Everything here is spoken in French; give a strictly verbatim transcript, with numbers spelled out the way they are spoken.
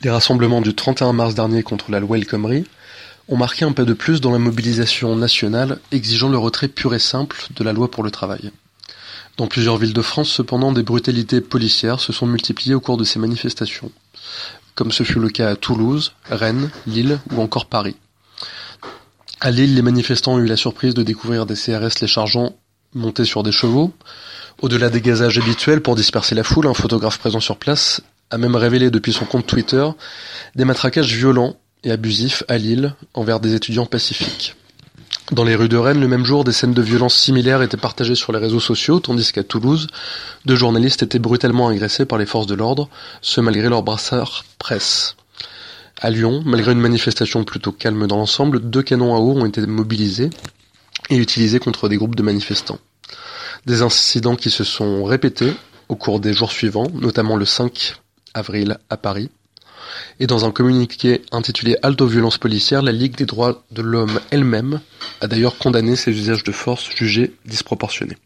Les rassemblements du trente et un mars dernier contre la loi El Khomri ont marqué un pas de plus dans la mobilisation nationale exigeant le retrait pur et simple de la loi pour le travail. Dans plusieurs villes de France, cependant, des brutalités policières se sont multipliées au cours de ces manifestations, comme ce fut le cas à Toulouse, Rennes, Lille ou encore Paris. À Lille, les manifestants ont eu la surprise de découvrir des C R S les chargeant montés sur des chevaux. Au-delà des gazages habituels pour disperser la foule, un photographe présent sur place a même révélé depuis son compte Twitter des matraquages violents et abusifs à Lille envers des étudiants pacifiques. Dans les rues de Rennes, le même jour, des scènes de violence similaires étaient partagées sur les réseaux sociaux, tandis qu'à Toulouse, deux journalistes étaient brutalement agressés par les forces de l'ordre, ce malgré leur brassard presse. À Lyon, malgré une manifestation plutôt calme dans l'ensemble, deux canons à eau ont été mobilisés et utilisés contre des groupes de manifestants. Des incidents qui se sont répétés au cours des jours suivants, notamment le cinq avril à Paris. Et dans un communiqué intitulé « Halte aux violences policières », la Ligue des droits de l'homme elle-même a d'ailleurs condamné ces usages de force jugés disproportionnés.